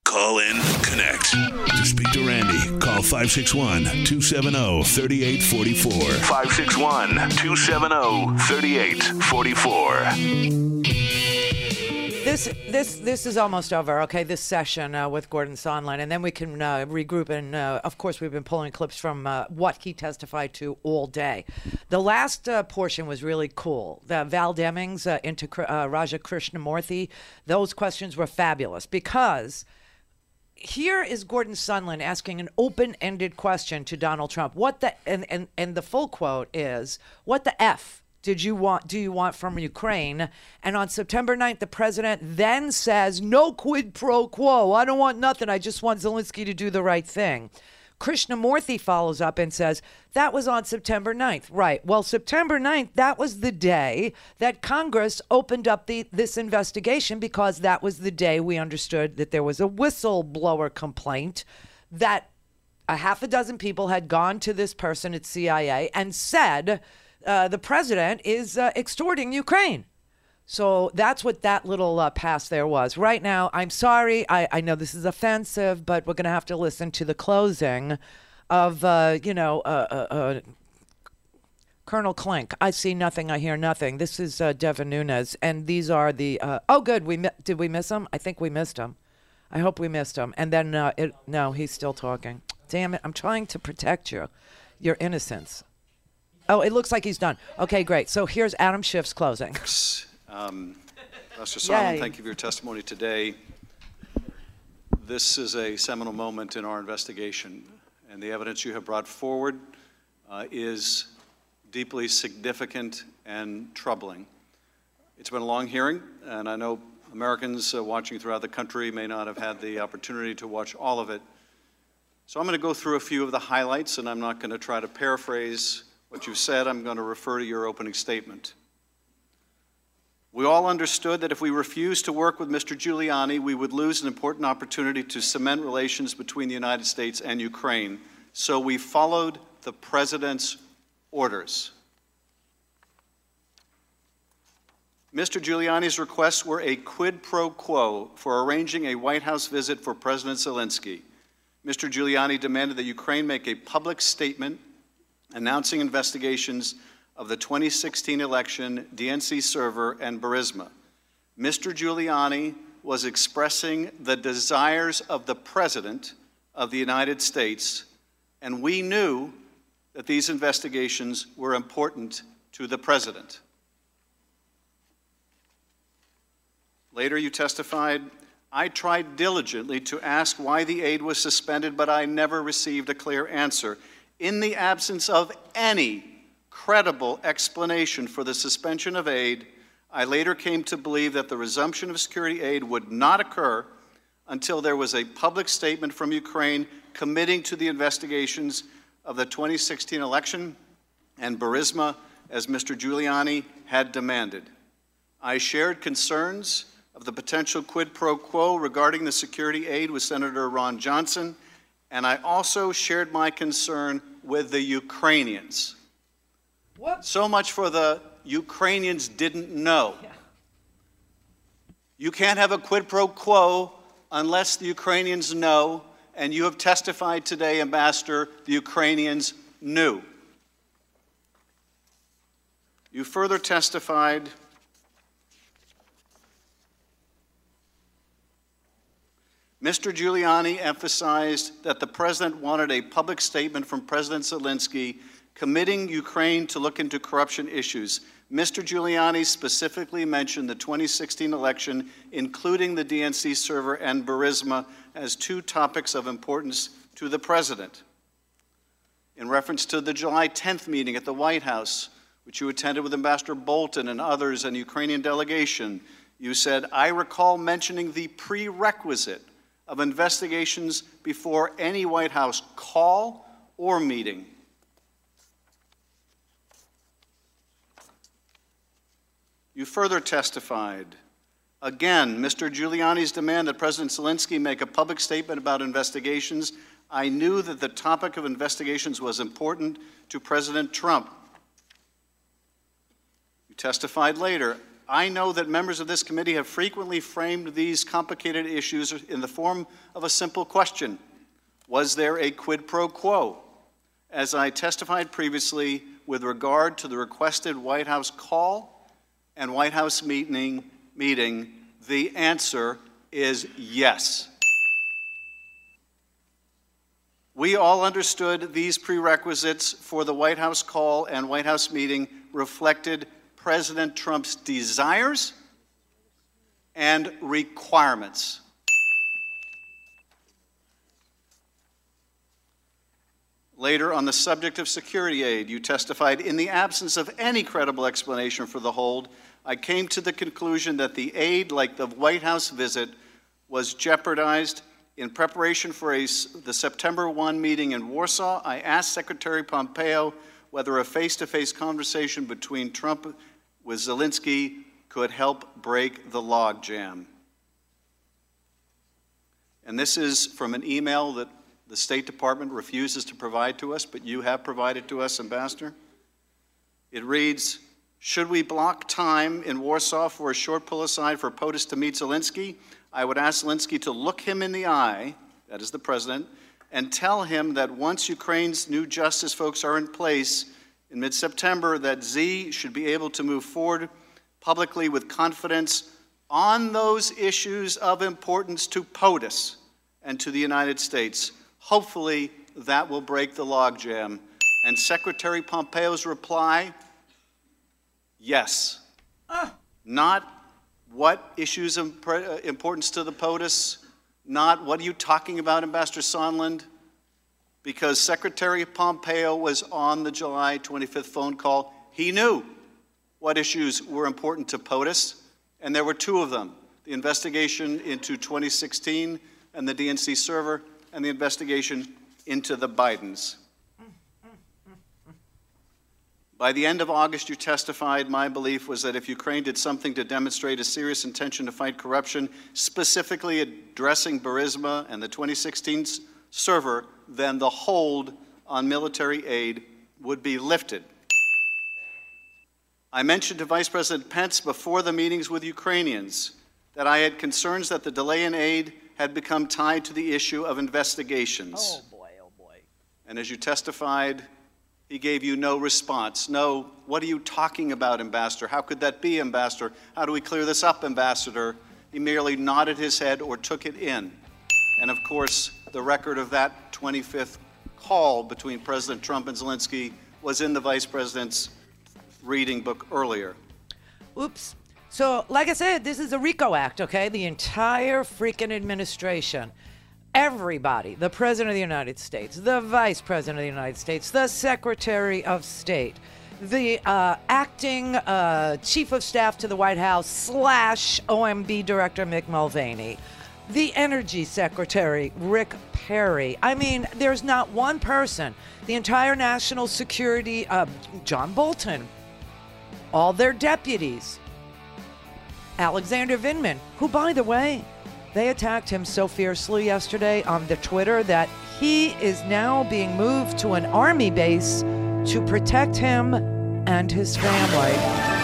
Call in, connect. To speak to Randy, call 561-270-3844. 561-270-3844. This is almost over, okay, this session with Gordon Sondland, and then we can regroup, and of course we've been pulling clips from what he testified to all day. The last portion was really cool. The Val Demings into Raja Krishnamurthy, those questions were fabulous, because here is Gordon Sondland asking an open-ended question to Donald Trump. What the and the full quote is, "What the F do you want from Ukraine?" And on September 9th, the president then says, "No quid pro quo. I don't want nothing. I just want Zelensky to do the right thing." Krishnamurthy follows up and says, that was on September 9th. Right. Well, September 9th, that was the day that Congress opened up this investigation, because that was the day we understood that there was a whistleblower complaint that a half a dozen people had gone to this person at CIA and said the president is extorting Ukraine. So that's what that little pass there was. Right now, I'm sorry. I know this is offensive, but we're going to have to listen to the closing of, Colonel Klink. I see nothing. I hear nothing. This is Devin Nunes. And these are the, oh, good. Did we miss him? I think we missed him. I hope we missed him. And then, no, he's still talking. Damn it. I'm trying to protect your innocence. Oh, it looks like he's done. Okay, great. So here's Adam Schiff's closing. Mr. Sondland, thank you for your testimony today. This is a seminal moment in our investigation, and the evidence you have brought forward is deeply significant and troubling. It's been a long hearing, and I know Americans watching throughout the country may not have had the opportunity to watch all of it. So I'm going to go through a few of the highlights, and I'm not going to try to paraphrase what you've said. I'm going to refer to your opening statement. We all understood that if we refused to work with Mr. Giuliani, we would lose an important opportunity to cement relations between the United States and Ukraine. So we followed the president's orders. Mr. Giuliani's requests were a quid pro quo for arranging a White House visit for President Zelensky. Mr. Giuliani demanded that Ukraine make a public statement announcing investigations of the 2016 election, DNC server, and Burisma. Mr. Giuliani was expressing the desires of the President of the United States, and we knew that these investigations were important to the President. Later, you testified, I tried diligently to ask why the aid was suspended, but I never received a clear answer. In the absence of any credible explanation for the suspension of aid, I later came to believe that the resumption of security aid would not occur until there was a public statement from Ukraine committing to the investigations of the 2016 election and Burisma, as Mr. Giuliani had demanded. I shared concerns of the potential quid pro quo regarding the security aid with Senator Ron Johnson, and I also shared my concern with the Ukrainians. What? So much for the Ukrainians didn't know. Yeah. You can't have a quid pro quo unless the Ukrainians know, and you have testified today, Ambassador, the Ukrainians knew. You further testified Mr. Giuliani emphasized that the President wanted a public statement from President Zelensky committing Ukraine to look into corruption issues. Mr. Giuliani specifically mentioned the 2016 election, including the DNC server and Burisma, as two topics of importance to the President. In reference to the July 10th meeting at the White House, which you attended with Ambassador Bolton and others and the Ukrainian delegation, you said, I recall mentioning the prerequisite of investigations before any White House call or meeting. You further testified, again, Mr. Giuliani's demand that President Zelensky make a public statement about investigations. I knew that the topic of investigations was important to President Trump. You testified later, I know that members of this committee have frequently framed these complicated issues in the form of a simple question: was there a quid pro quo? As I testified previously, with regard to the requested White House call and White House meeting, the answer is yes. We all understood these prerequisites for the White House call and White House meeting reflected President Trump's desires and requirements. Later, on the subject of security aid, you testified, in the absence of any credible explanation for the hold, I came to the conclusion that the aid, like the White House visit, was jeopardized. In preparation for the September 1 meeting in Warsaw, I asked Secretary Pompeo whether a face-to-face conversation between Trump with Zelensky could help break the logjam. And this is from an email that the State Department refuses to provide to us, but you have provided to us, Ambassador. It reads, should we block time in Warsaw for a short pull aside for POTUS to meet Zelensky? I would ask Zelensky to look him in the eye, that is the president, and tell him that once Ukraine's new justice folks are in place in mid-September, that Z should be able to move forward publicly with confidence on those issues of importance to POTUS and to the United States. Hopefully, that will break the logjam. And Secretary Pompeo's reply, yes. Not what issues of importance to the POTUS, not what are you talking about, Ambassador Sondland, because Secretary Pompeo was on the July 25th phone call. He knew what issues were important to POTUS, and there were two of them: the investigation into 2016 and the DNC server, and the investigation into the Bidens. By the end of August, you testified, my belief was that if Ukraine did something to demonstrate a serious intention to fight corruption, specifically addressing Burisma and the 2016 server, then the hold on military aid would be lifted. I mentioned to Vice President Pence before the meetings with Ukrainians that I had concerns that the delay in aid had become tied to the issue of investigations. Oh boy. And as you testified, he gave you no response. No, what are you talking about, Ambassador? How could that be, Ambassador? How do we clear this up, Ambassador? He merely nodded his head or took it in. And of course, the record of that 25th call between President Trump and Zelensky was in the Vice President's reading book earlier. Oops. So, like I said, this is a RICO Act, okay? The entire freaking administration, everybody, the President of the United States, the Vice President of the United States, the Secretary of State, the acting Chief of Staff to the White House / OMB Director Mick Mulvaney, the Energy Secretary Rick Perry. I mean, there's not one person. The entire National Security, John Bolton, all their deputies, Alexander Vindman, who, by the way, they attacked him so fiercely yesterday on the Twitter that he is now being moved to an army base to protect him and his family.